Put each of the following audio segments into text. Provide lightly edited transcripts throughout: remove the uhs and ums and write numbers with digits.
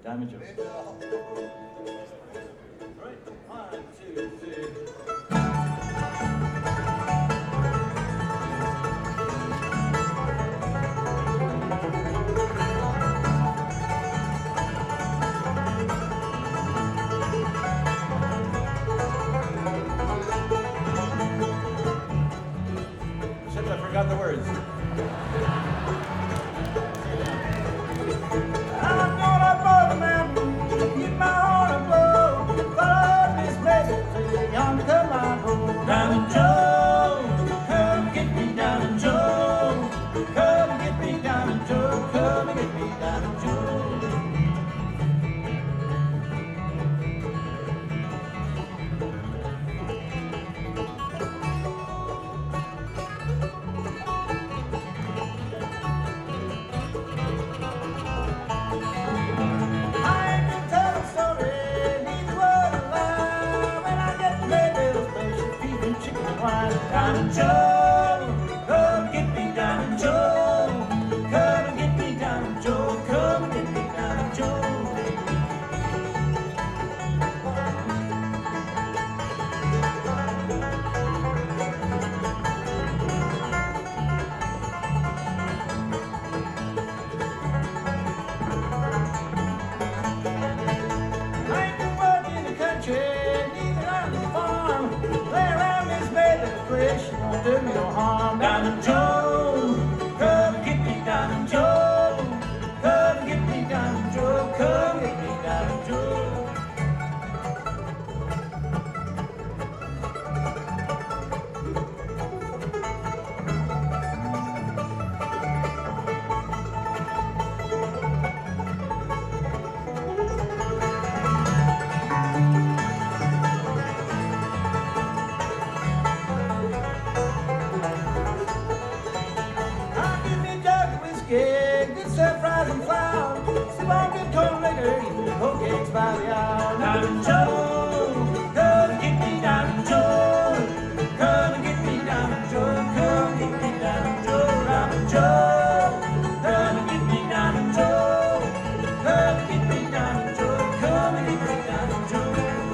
Diamond Joe. All right, 1, 2, 3. Except I forgot the words. I'm gonna blow the mountain, get my horn and blow. Follow this baby till yonder come my home. Diamond Joe, come get me, Diamond Joe. Come get me, Diamond Joe. Come and get me, Diamond Joe. Diamond Joe, come get me, Diamond Joe. Come and get me, Diamond Joe. Come and get me, Diamond Joe. I ain't been working in the country, neither on the farm. Lay around this baby place, she won't do me no harm. Diamond Joe, come get me, Diamond Joe. Come get me, Diamond Joe. Come get me, Diamond Joe. Good surprise and flour. Sip on good cold liquor, eat the cold cakes by the hour. Diamond Joe, come and get me, Diamond Joe. Come and get me, Diamond Joe. Come get me, Diamond Joe. Diamond Joe, come and get me, Diamond Joe. Come and get me, Diamond Joe. Come and get me, Diamond Joe.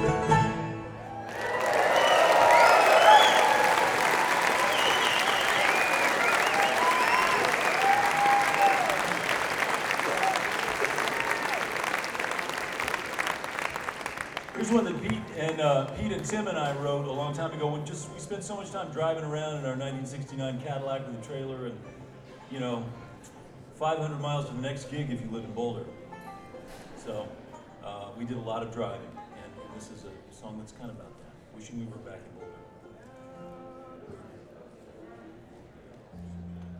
Here's one that Pete and Tim and I wrote a long time ago when we spent so much time driving around in our 1969 Cadillac with a trailer and, 500 miles to the next gig if you live in Boulder. So we did a lot of driving, and this is a song that's kind of about that. Wishing we were back in Boulder.